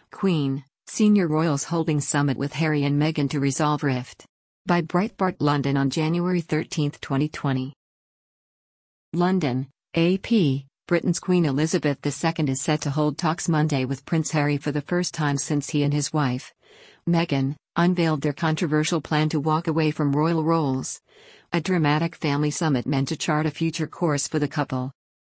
Queen, Senior Royals holding summit with Harry and Meghan to resolve rift. By Breitbart London on January 13, 2020. London, AP, Britain's Queen Elizabeth II is set to hold talks Monday with Prince Harry for the first time since he and his wife, Meghan, unveiled their controversial plan to walk away from royal roles. A dramatic family summit meant to chart a future course for the couple.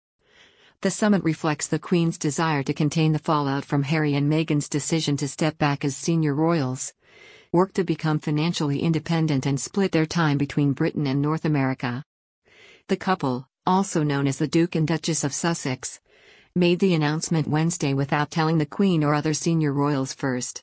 The summit reflects the Queen's desire to contain the fallout from Harry and Meghan's decision to step back as senior royals, work to become financially independent and split their time between Britain and North America. The couple, also known as the Duke and Duchess of Sussex, made the announcement Wednesday without telling the Queen or other senior royals first.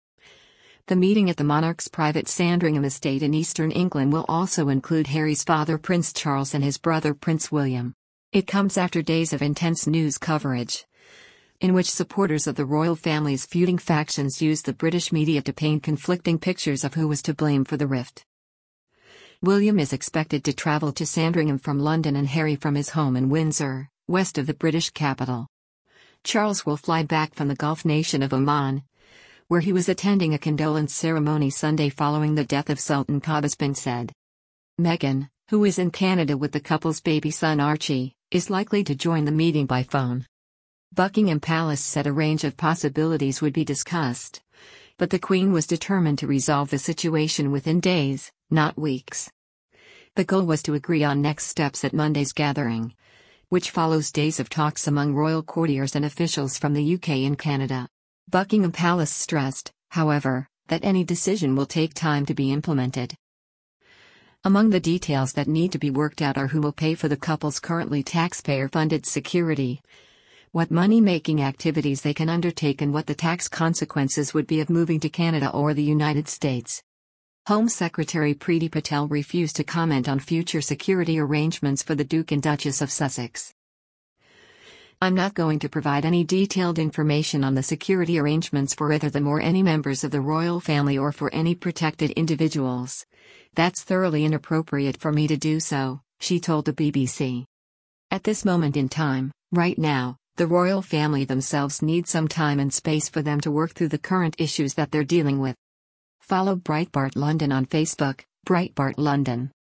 The meeting at the monarch's private Sandringham estate in eastern England will also include Harry's father Prince Charles and his brother Prince William. It comes after days of intense news coverage, in which supporters of the royal family's feuding factions used the British media to paint conflicting pictures of who was to blame for the rift. William is expected to travel to Sandringham from London and Harry from his home in Windsor, west of the British capital. Charles will fly back from the Gulf nation of Oman, where he was attending a condolence ceremony Sunday following the death of Sultan Qaboos bin Said. Meghan, who is in Canada with the couple's baby son Archie, is likely to join the meeting by phone. Buckingham Palace said a range of possibilities would be discussed, but the Queen was determined to resolve the situation within days, not weeks. The goal was to agree on next steps at Monday's gathering, which follows days of talks among royal courtiers and officials from the UK and Canada. Buckingham Palace stressed, however, that any decision will take time to be implemented. Among the details that need to be worked out are who will pay for the couple's currently taxpayer-funded security, what money-making activities they can undertake, and what the tax consequences would be of moving to Canada or the United States. Home Secretary Priti Patel refused to comment on future security arrangements for the Duke and Duchess of Sussex. "I'm not going to provide any detailed information on the security arrangements for either them or any members of the royal family or for any protected individuals. That's thoroughly inappropriate for me to do so," she told the BBC. At this moment in time, right now, the royal family themselves need some time and space for them to work through the current issues that they're dealing with. Follow Breitbart London on Facebook, Breitbart London.